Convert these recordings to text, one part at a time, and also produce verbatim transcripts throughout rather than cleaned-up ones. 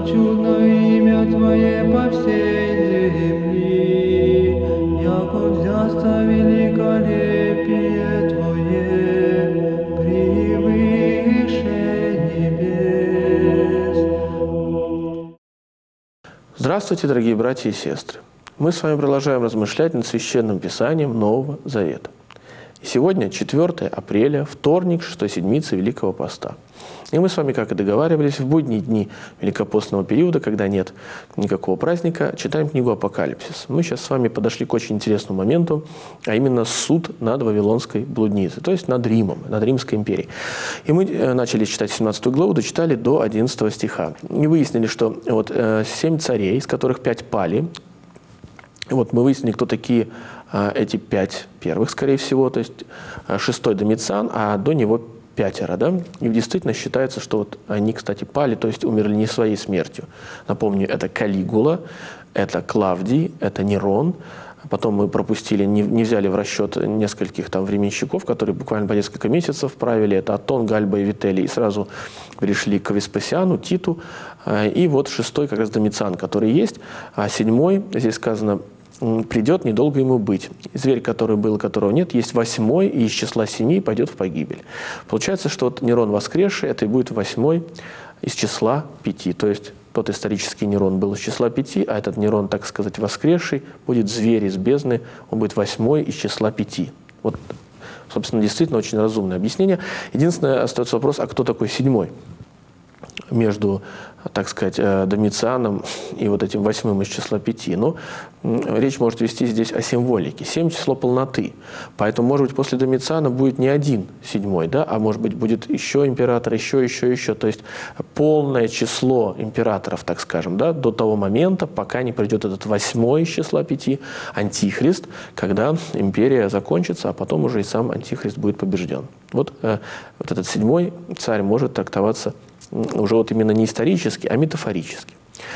чудно имя Твое по всей земли, яко взясться великолепие Твое превыше небес. Здравствуйте, дорогие братья и сестры! Мы с вами продолжаем размышлять над Священным Писанием Нового Завета. И сегодня четвёртое апреля, вторник, шестой седмицы Великого Поста. И мы с вами, как и договаривались, в будние дни Великопостного периода, когда нет никакого праздника, читаем книгу Апокалипсис. Мы сейчас с вами подошли к очень интересному моменту, а именно суд над Вавилонской блудницей, то есть над Римом, над Римской империей. И мы начали читать семнадцатую главу, дочитали до одиннадцатого стиха. И выяснили, что вот семь царей, из которых пять пали. Вот мы выяснили, кто такие а, эти пять первых, скорее всего, то есть а, шестой Домициан, а до него пятеро, да? И действительно считается, что вот они, кстати, пали, то есть умерли не своей смертью. Напомню, это Калигула, это Клавдий, это Нерон. Потом мы пропустили, не, не взяли в расчет нескольких там временщиков, которые буквально по несколько месяцев правили. Это Атон, Гальба и Вителий. И сразу перешли к Веспасиану, Титу. И вот шестой как раз Домициан, который есть. А седьмой, здесь сказано, придет, недолго ему быть. Зверь, который был, которого нет, есть восьмой, и из числа семи пойдет в погибель. Получается, что вот Нерон воскресший, это и будет восьмой из числа пяти. То есть тот исторический Нерон был из числа пяти, а этот Нерон, так сказать, воскресший, будет зверь из бездны, он будет восьмой из числа пяти. Вот, собственно, действительно очень разумное объяснение. Единственное, остается вопрос, а кто такой седьмой? Между, так сказать, Домицианом и вот этим восьмым из числа пяти. Но речь может вести здесь о символике. Семь – число полноты. Поэтому, может быть, после Домициана будет не один седьмой, да, а может быть, будет еще император, еще, еще, еще. То есть полное число императоров, так скажем, да, до того момента, пока не придет этот восьмой из числа пяти, антихрист, когда империя закончится, а потом уже и сам антихрист будет побежден. Вот, э, вот этот седьмой царь может трактоваться уже вот именно не исторически, а метафорически.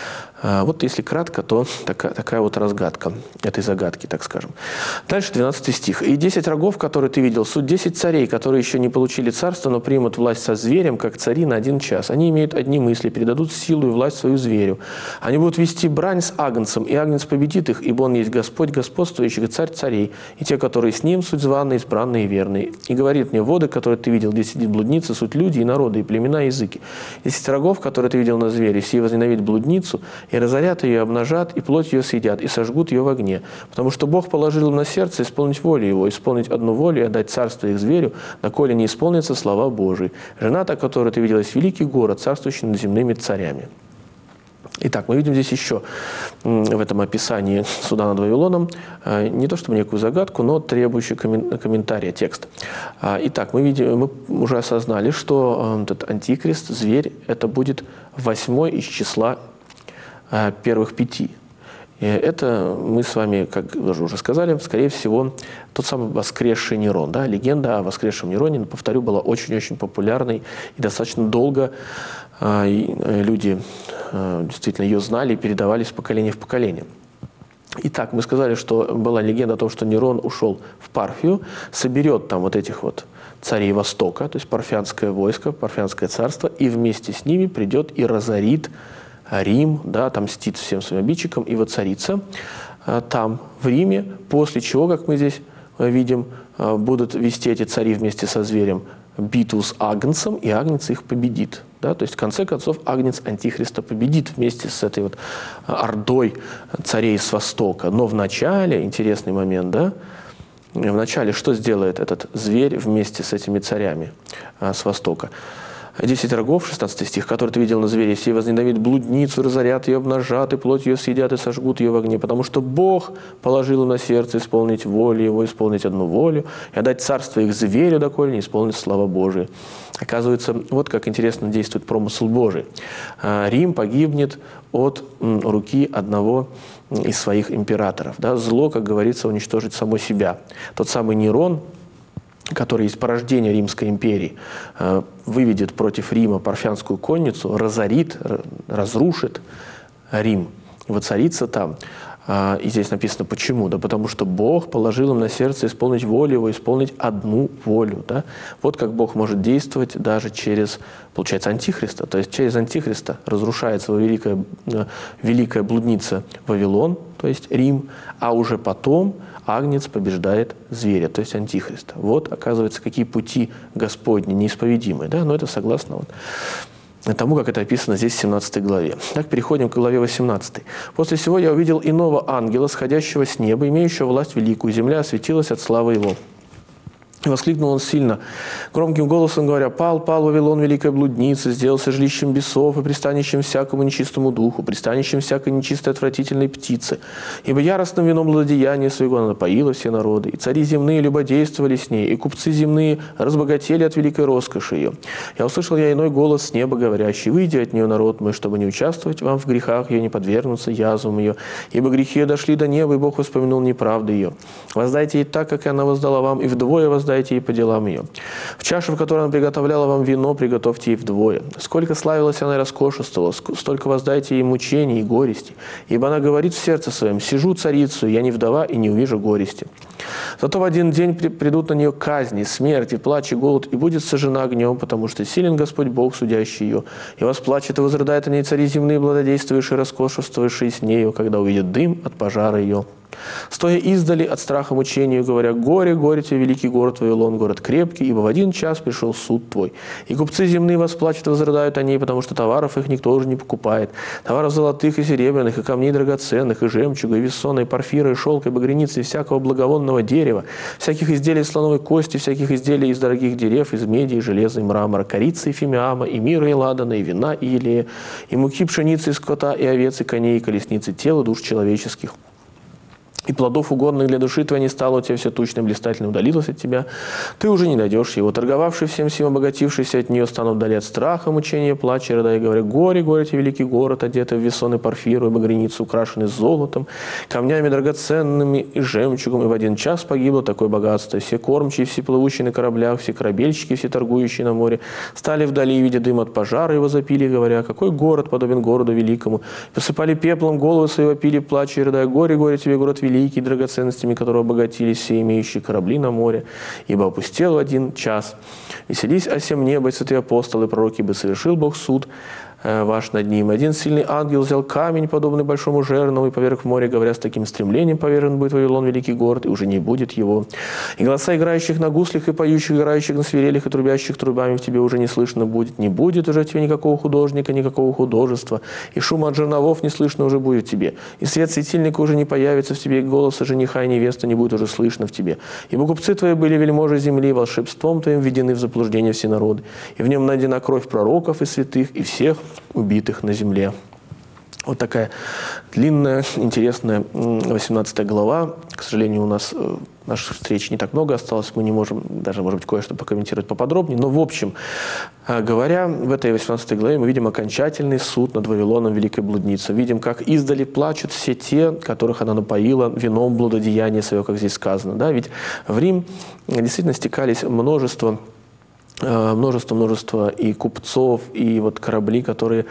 Вот если кратко, то такая, такая вот разгадка этой загадки, так скажем. Дальше двенадцатый стих. «И десять рогов, которые ты видел, суть десять царей, которые еще не получили царство, но примут власть со зверем, как цари на один час. Они имеют одни мысли, передадут силу и власть свою зверю. Они будут вести брань с агнцем, и агнец победит их, ибо он есть Господь господствующий, и царь царей, и те, которые с ним, суть званые, избранные и верные. И говорит мне, воды, которые ты видел, где сидит блудница, суть люди и народы, и племена, и языки. Десять рогов, которые ты видел на звере, сие возненавидят блудницу, и разорят ее, обнажат, и плоть ее съедят, и сожгут ее в огне. Потому что Бог положил им на сердце исполнить волю его, исполнить одну волю и отдать царство их зверю, доколе не исполнится слова Божии. Жена та, которую ты видела, есть великий город, царствующий над земными царями». Итак, мы видим здесь еще в этом описании суда над Вавилоном не то чтобы некую загадку, но требующий комментария текст. Итак, мы, видим, мы уже осознали, что этот антихрист, зверь, это будет восьмой из числа первых пяти. И это мы с вами, как уже сказали, скорее всего, тот самый воскресший Нерон. Да? Легенда о воскресшем Нероне, повторю, была очень-очень популярной и достаточно долго и люди действительно ее знали и передавали из поколения в поколение. Итак, мы сказали, что была легенда о том, что Нерон ушел в Парфию, соберет там вот этих вот царей Востока, то есть парфянское войско, парфянское царство, и вместе с ними придет и разорит Рим, да, отомстит всем своим обидчикам и воцарится а, там, в Риме, после чего, как мы здесь а, видим, а, будут вести эти цари вместе со зверем битву с агнцем, и агнец их победит. Да? То есть, в конце концов, агнец антихриста победит вместе с этой вот ордой царей с Востока. Но в начале, интересный момент, да, в начале что сделает этот зверь вместе с этими царями а, с Востока? Десять рогов, шестнадцатый стих, который ты видел на звере, сей возненавидят блудницу, разорят ее, обнажат, и плоть ее съедят, и сожгут ее в огне, потому что Бог положил им на сердце исполнить волю его, исполнить одну волю, и отдать царство их зверю, доколе не исполнит слава Божия. Оказывается, вот как интересно действует промысл Божий. Рим погибнет от руки одного из своих императоров. Да? Зло, как говорится, уничтожит само себя. Тот самый Нерон, который из порождения Римской империи выведет против Рима парфянскую конницу, разорит, разрушит Рим, воцарится там. И здесь написано почему. Да потому что Бог положил им на сердце исполнить волю Его, исполнить одну волю. Да? Вот как Бог может действовать даже через, получается, Антихриста. То есть через Антихриста разрушается великая, великая блудница Вавилон, то есть Рим, а уже потом Агнец побеждает зверя, то есть Антихриста. Вот, оказывается, какие пути Господни неисповедимые. Да? Но это согласно вот тому, как это описано здесь в семнадцатой главе. Так, переходим к главе восемнадцатой. «После всего я увидел иного ангела, сходящего с неба, имеющего власть великую. Земля осветилась от славы его. И воскликнул он сильно, громким голосом говоря: «Пал, пал Вавилон, великая блудница, сделался жилищем бесов и пристанищем всякому нечистому духу, пристанищем всякой нечистой отвратительной птицы. Ибо яростным вином злодеяния своего она напоила все народы, и цари земные любодействовали с ней, и купцы земные разбогатели от великой роскоши ее. Я услышал я иной голос с неба, говорящий: выйди от нее, народ мой, чтобы не участвовать вам в грехах ее, не подвергнуться язвам ее. Ибо грехи ее дошли до неба, и Бог воспомянул неправды ее. Воздайте ей так, как и она воздала вам, и вдвое воздайте дайте ей по делам ее. В чашу, в которой она приготовляла вам вино, приготовьте ей вдвое. Сколько славилась она и роскошествовала, столько воздайте ей мучений и горести. Ибо она говорит в сердце своем: сижу царицу, я не вдова и не увижу горести. Зато в один день придут на нее казни, смерть, и плач, и голод, и будет сожжена огнем, потому что силен Господь Бог, судящий ее. И восплачет и возрыдает о ней цари земные, благодействующие, роскошествующие с нею, когда увидят дым от пожара ее. Стоя издали от страха мучению, говоря: горе, горе тебе, великий город Вавилон, город крепкий, ибо в один час пришел суд твой. И купцы земные восплачут и возрыдают о ней, потому что товаров их никто уже не покупает. Товаров золотых и серебряных, и камней драгоценных, и жемчуга, и вессона, и порфира, и шелка, и багряницы, и всякого благовонного дерева, всяких изделий из слоновой кости, всяких изделий из дорогих дерев, из меди, и железа, и мрамора, корицы, и фимиама, и мира, и ладана, и вина, и елея, и муки пшеницы, и скота, и овец, и коней, и колесницы, тела душ человеческих. И плодов угодных для души твоей не стало у тебя, все тучно и блистательно удалилось от тебя. Ты уже не дойдешь его. Торговавший всем сим, обогатившийся от нее, станут вдали от страха, мучения, плача, рыдая, и говоря: горе, горе тебе, великий город, одетый в весон и порфиру, и багряницу, украшенный золотом, камнями драгоценными и жемчугом. И в один час погибло такое богатство. Все кормчие, все плывущие на кораблях, все корабельщики, все торгующие на море, стали вдали, видя дым от пожара, его запили, говоря: какой город подобен городу великому. Посыпали пеплом головы свои, вопили, плача, и рыдая: горе, горе тебе, город великий, великий, драгоценностями которого обогатились все имеющие корабли на море, ибо опустел в один час. Веселись о сем небо, и святые апостолы, пророки, ибо совершил Бог суд ваш над ним. Один сильный ангел взял камень, подобный большому жернову, и поверг в море, говоря: с таким стремлением повержен будет Вавилон, великий город, и уже не будет его. И голоса играющих на гуслях, и поющих, играющих на свирелях, и трубящих трубами в тебе уже не слышно будет. Не будет уже тебе никакого художника, никакого художества, и шума от жерновов не слышно уже будет тебе. И свет светильника уже не появится в тебе, и голоса жениха и невесты не будет уже слышно в тебе. Ибо купцы твои были вельможи земли, волшебством твоим введены в заблуждение все народы. И в нем найдена кровь пророков и святых, и всех убитых на земле». Вот такая длинная, интересная восемнадцатая глава. К сожалению, у нас наших встреч не так много осталось, мы не можем даже, может быть, кое-что покомментировать поподробнее. Но, в общем говоря, в этой восемнадцатой главе мы видим окончательный суд над Вавилоном, великой блудницей. Видим, как издали плачут все те, которых она напоила вином блудодеяния своего, как здесь сказано. Да? Ведь в Рим действительно стекались множество множество, множество и купцов, и вот корабли, которые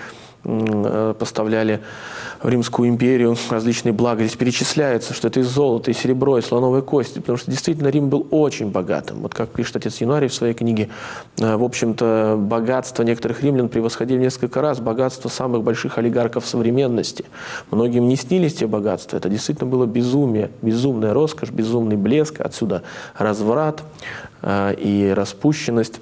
поставляли в Римскую империю различные блага. Здесь перечисляется, что это и золото, и серебро, и слоновые кости, потому что действительно Рим был очень богатым. Вот как пишет отец Януарий в своей книге, в общем-то, богатство некоторых римлян превосходили несколько раз богатство самых больших олигархов современности. Многим не снились те богатства. Это действительно было безумие, безумная роскошь, безумный блеск, отсюда разврат и распущенность.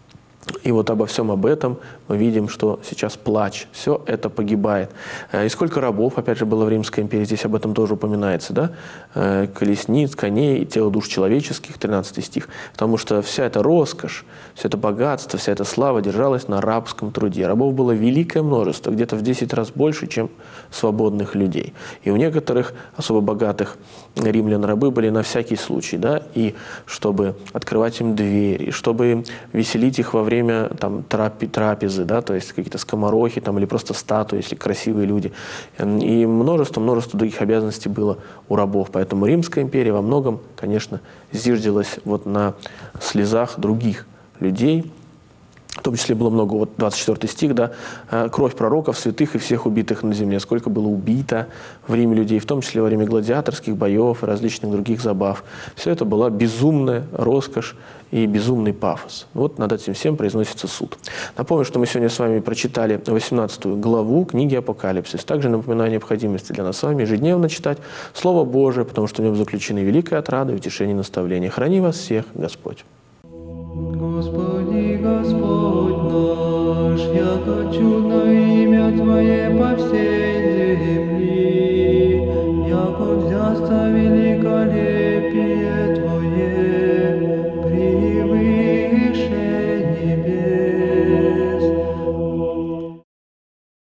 И вот обо всем об этом мы видим, что сейчас плач. Все это погибает. И сколько рабов, опять же, было в Римской империи, здесь об этом тоже упоминается, да? Колесниц, коней, тело душ человеческих, тринадцатый стих. Потому что вся эта роскошь, все это богатство, вся эта слава держалась на рабском труде. Рабов было великое множество, где-то в десять раз больше, чем свободных людей. И у некоторых особо богатых римлян рабы были на всякий случай, да? И чтобы открывать им двери, чтобы веселить их во время время там, трапи, трапезы, да, то есть какие-то скоморохи там, или просто статуи, если красивые люди. И множество-множество других обязанностей было у рабов. Поэтому Римская империя во многом, конечно, зиждилась вот на слезах других людей. том числе было много, вот двадцать четвёртый стих, да, кровь пророков, святых и всех убитых на земле. Сколько было убито в Риме людей, в том числе во время гладиаторских боев и различных других забав. Все это была безумная роскошь и безумный пафос. Вот над этим всем произносится суд. Напомню, что мы сегодня с вами прочитали восемнадцатую главу книги «Апокалипсис». Также напоминаю о необходимости для нас с вами ежедневно читать Слово Божие, потому что в нем заключены великая отрада и утешение и наставление. Храни вас всех Господь. Господи, Господь наш, яко чудно имя Твое по всей земле.